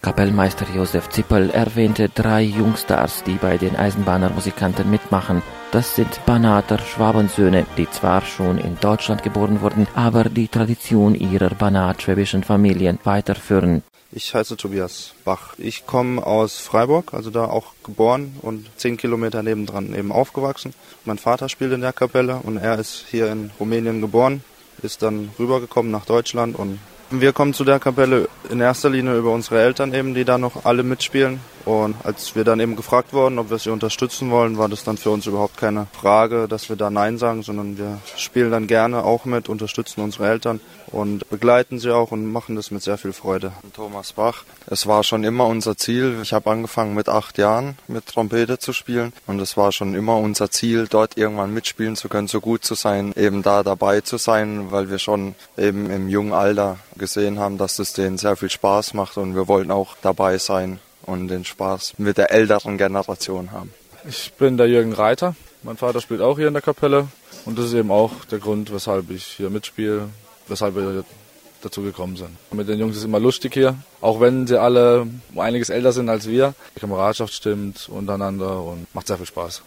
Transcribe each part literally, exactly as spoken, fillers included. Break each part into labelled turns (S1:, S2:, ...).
S1: Kapellmeister Josef Zippel erwähnte drei Jungstars, die bei den Eisenbahnermusikanten mitmachen. Das sind Banater Schwabensöhne, die zwar schon in Deutschland geboren wurden, aber die Tradition ihrer banat-schwäbischen Familien weiterführen.
S2: Ich heiße Tobias Bach. Ich komme aus Freiburg, also da auch geboren und zehn Kilometer nebendran eben aufgewachsen. Mein Vater spielt in der Kapelle und er ist hier in Rumänien geboren, ist dann rübergekommen nach Deutschland und wir kommen zu der Kapelle in erster Linie über unsere Eltern eben, die da noch alle mitspielen. Und als wir dann eben gefragt wurden, ob wir sie unterstützen wollen, war das dann für uns überhaupt keine Frage, dass wir da Nein sagen, sondern wir spielen dann gerne auch mit, unterstützen unsere Eltern und begleiten sie auch und machen das mit sehr viel Freude.
S3: Thomas Bach. Es war schon immer unser Ziel. Ich habe angefangen mit acht Jahren mit Trompete zu spielen und es war schon immer unser Ziel, dort irgendwann mitspielen zu können, so gut zu sein, eben da dabei zu sein, weil wir schon eben im jungen Alter gesehen haben, dass es denen sehr viel Spaß macht und wir wollten auch dabei sein und den Spaß mit der älteren Generation haben.
S4: Ich bin der Jürgen Reiter. Mein Vater spielt auch hier in der Kapelle und das ist eben auch der Grund, weshalb ich hier mitspiele, weshalb wir dazu gekommen sind. Mit den Jungs ist es immer lustig hier, auch wenn sie alle um einiges älter sind als wir. Die Kameradschaft stimmt untereinander und macht sehr viel Spaß.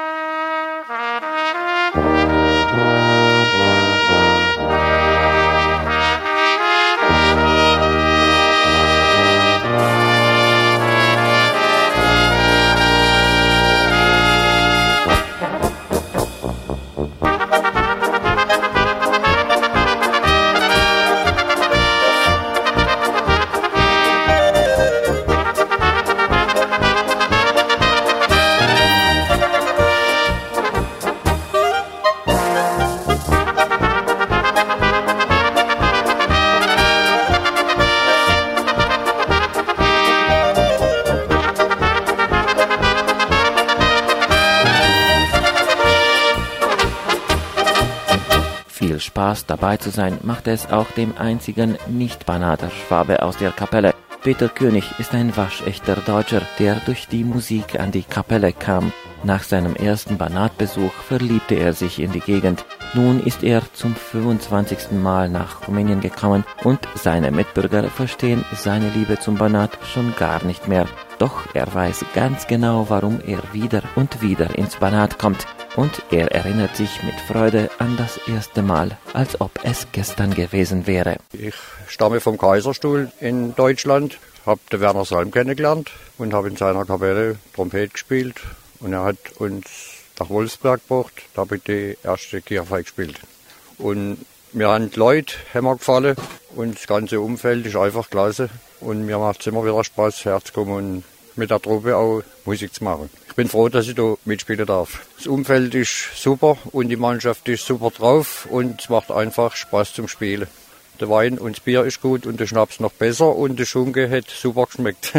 S1: Viel Spaß dabei zu sein, macht es auch dem einzigen Nicht-Banater Schwabe aus der Kapelle. Peter König ist ein waschechter Deutscher, der durch die Musik an die Kapelle kam. Nach seinem ersten Banatbesuch verliebte er sich in die Gegend. Nun ist er zum fünfundzwanzigsten Mal nach Rumänien gekommen und seine Mitbürger verstehen seine Liebe zum Banat schon gar nicht mehr. Doch er weiß ganz genau, warum er wieder und wieder ins Banat kommt. Und er erinnert sich mit Freude an das erste Mal, als ob es gestern gewesen wäre.
S5: Ich stamme vom Kaiserstuhl in Deutschland, habe den Werner Salm kennengelernt und habe in seiner Kapelle Trompete gespielt. Und er hat uns nach Wolfsberg gebracht, da habe ich die erste Kirche gespielt. Und mir haben die Leute immer gefallen und das ganze Umfeld ist einfach klasse. Und mir macht es immer wieder Spaß, herzukommen und mit der Truppe auch Musik zu machen. Ich bin froh, dass ich da mitspielen darf. Das Umfeld ist super und die Mannschaft ist super drauf und es macht einfach Spaß zum Spielen. Der Wein und das Bier ist gut und der Schnaps noch besser und der Schunke hat super geschmeckt.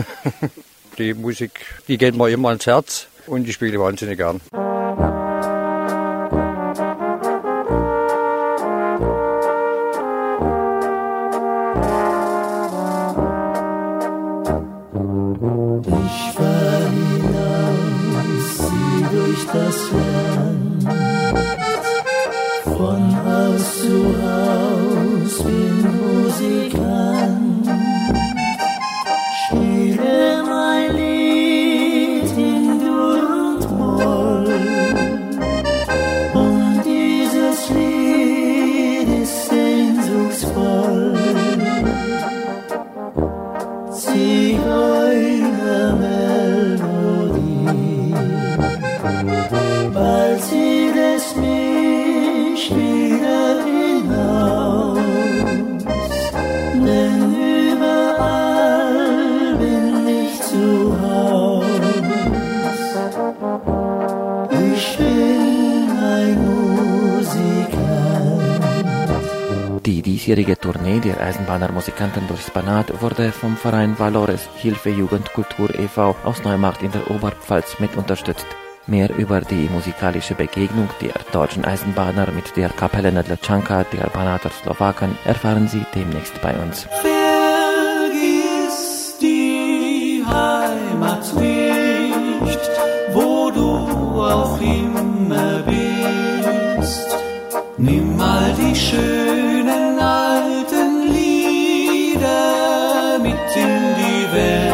S5: Die Musik, die geht mir immer ans Herz und ich spiele wahnsinnig gern.
S6: Ich fahr hinaus, zieh durch das Land, von Haus zu Haus, bin Musikant, spiele mein Lied in Dur und Moll, und dieses Lied ist sehnsuchtsvoll. Zigeuner Melodie, bald zieht es mich wieder hinaus, denn überall bin ich zu Haus. Ich bin ein Musikant.
S1: Die diesjährige Tournee der Eisenbahnermusikanten durchs Banat wurde vom Verein Valores Hilfe Jugend Kultur e V aus Neumarkt in der Oberpfalz mit unterstützt. Mehr über die musikalische Begegnung der deutschen Eisenbahner mit der Kapelle Nedlečanka der Banater Slowaken erfahren Sie demnächst bei uns.
S6: Vergiss die Heimat nicht, wo du auch immer bist. Nimm mal die schönen alten Lieder mit in die Welt.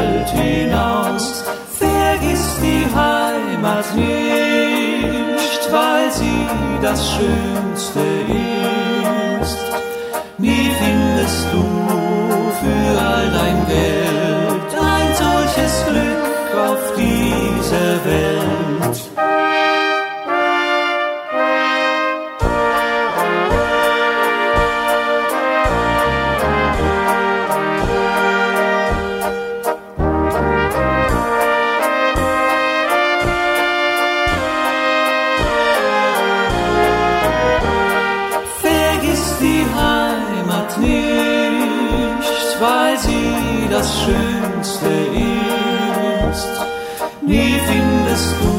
S6: das Schönste ist. Nie findest du für all dein Geld ein solches Glück auf dieser Welt. Weil sie das Schönste ist. Nie findest du